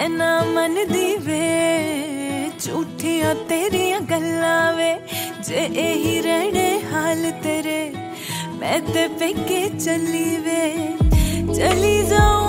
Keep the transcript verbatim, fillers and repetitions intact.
मैं ना मनदी वे झूठियां तेरियां गल्लां वे जे यही रहने हाल तेरे मैं ते पेके चली वे चली जाऊं